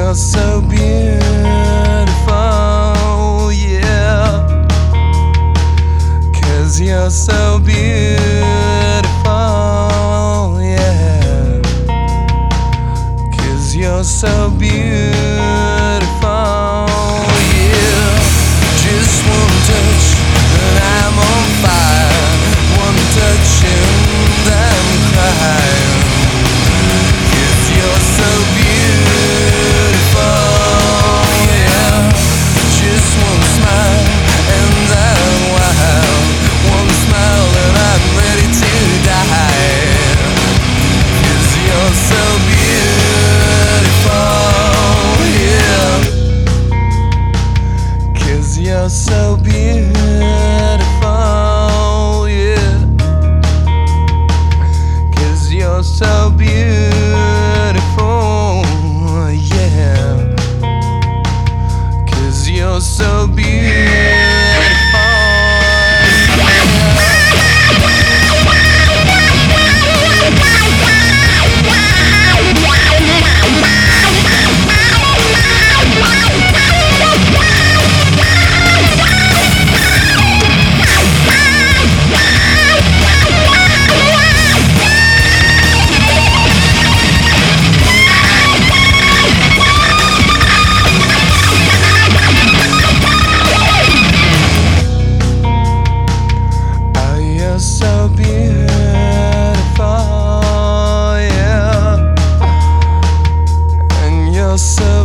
you're so beautiful, yeah. 'Cause you're so beautiful, yeah. 'Cause you're so beautiful, yeah. Just one touch and I'm on fire. One touch and I'm crying. 'Cause you're so beautiful, yeah. Just one smile and I'm wild. One smile and I'm ready to die. 'Cause you're so beautiful, yeah. 'Cause you're so beautiful, yeah. 'Cause you're so beautiful, yeah. 'Cause you're so beautiful. So beautiful, yeah. And you're so